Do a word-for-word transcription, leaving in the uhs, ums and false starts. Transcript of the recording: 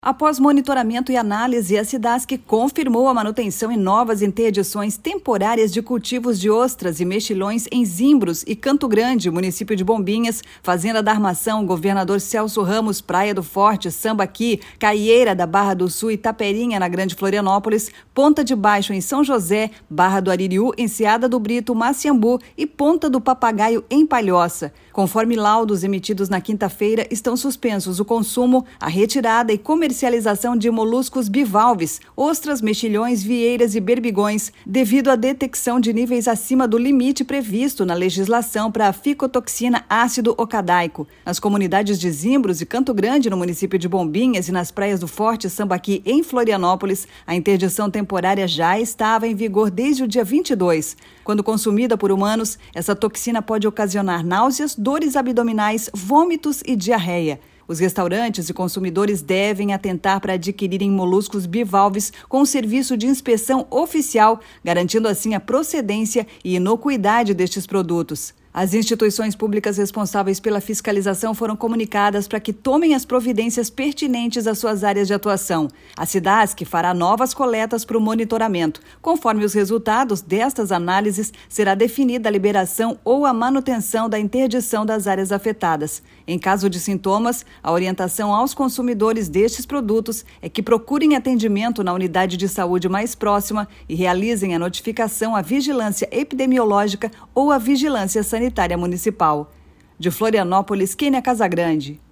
Após monitoramento e análise, a SIDASC confirmou a manutenção em novas interdições temporárias de cultivos de ostras e mexilhões em Zimbros e Canto Grande, município de Bombinhas, Fazenda da Armação, Governador Celso Ramos, Praia do Forte, Sambaqui, Caieira da Barra do Sul e Taperinha, na Grande Florianópolis, Ponta de Baixo, em São José, Barra do Aririú, Enseada do Brito, Maciambu e Ponta do Papagaio, em Palhoça. Conforme laudos emitidos na quinta-feira, estão suspensos o consumo, a retirada e comercialização de moluscos bivalves, ostras, mexilhões, vieiras e berbigões, devido à detecção de níveis acima do limite previsto na legislação para a ficotoxina ácido ocadaico. Nas comunidades de Zimbros e Canto Grande, no município de Bombinhas, e nas praias do Forte Sambaqui, em Florianópolis, a interdição temporária já estava em vigor desde o dia vinte e dois. Quando consumida por humanos, essa toxina pode ocasionar náuseas, dores abdominais, vômitos e diarreia. Os restaurantes e consumidores devem atentar para adquirirem moluscos bivalves com o serviço de inspeção oficial, garantindo assim a procedência e inocuidade destes produtos. As instituições públicas responsáveis pela fiscalização foram comunicadas para que tomem as providências pertinentes às suas áreas de atuação. A SIDASC fará novas coletas para o monitoramento. Conforme os resultados destas análises, será definida a liberação ou a manutenção da interdição das áreas afetadas. Em caso de sintomas, a orientação aos consumidores destes produtos é que procurem atendimento na unidade de saúde mais próxima e realizem a notificação à vigilância epidemiológica ou à vigilância sanitária municipal. De Florianópolis, Kênia Casagrande.